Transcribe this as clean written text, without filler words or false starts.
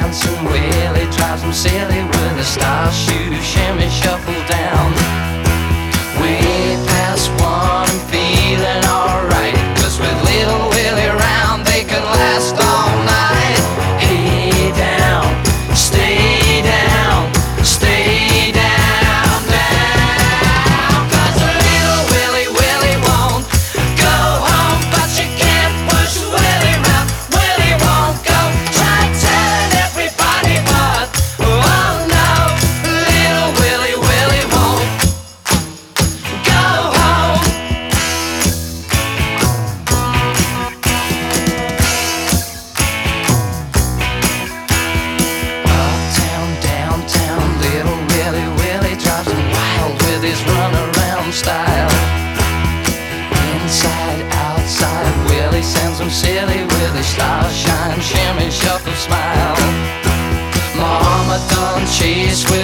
dancing Willie drives him silly with a star shoe shimmy shuffle down. Way past one and feeling alright, 'cause with little Willie around they can last all night. Hey down, stay down, stay down, down. 'Cause little Willie, Willie won't go home, but you can't push Willie round. Willie won't go. Try telling everybody but, oh no, little Willie, Willie won't go home. Uptown, downtown, little Willie, Willie drives him wild with his runaround style. Inside, outside, Willie sends him silly with his star shine, shimmy, shuffle, smile. Mama done chase